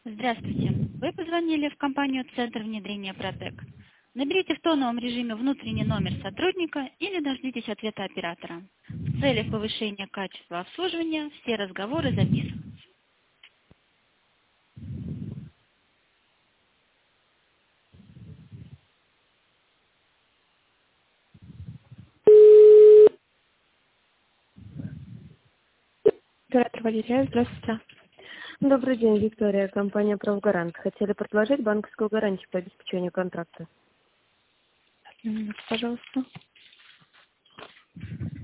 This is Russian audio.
Здравствуйте. Вы позвонили в компанию «Центр внедрения Протек». Наберите в тоновом режиме внутренний номер сотрудника или дождитесь ответа оператора. В целях повышения качества обслуживания все разговоры записываются. Оператор Валерия, здравствуйте. Добрый день, Виктория, компания «Правгарант». Хотели предложить банковскую гарантию по обеспечению контракта. Пожалуйста.